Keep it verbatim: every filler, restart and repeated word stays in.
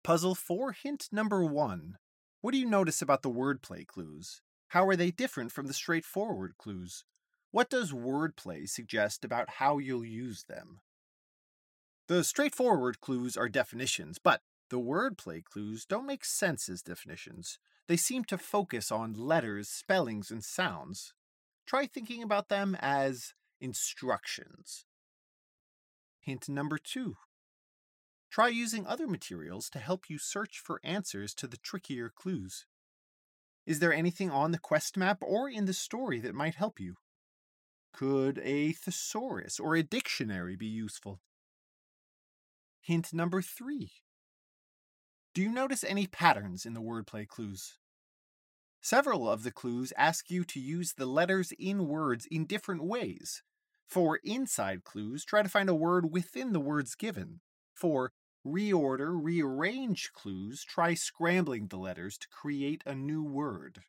Puzzle four, hint number one. What do you notice about the wordplay clues? How are they different from the straightforward clues? What does wordplay suggest about how you'll use them? The straightforward clues are definitions, but the wordplay clues don't make sense as definitions. They seem to focus on letters, spellings, and sounds. Try thinking about them as instructions. Hint number two. Try using other materials to help you search for answers to the trickier clues. Is there anything on the quest map or in the story that might help you? Could a thesaurus or a dictionary be useful? Hint number three. Do you notice any patterns in the wordplay clues? Several of the clues ask you to use the letters in words in different ways. For inside clues, try to find a word within the words given. For reorder, rearrange clues, try scrambling the letters to create a new word.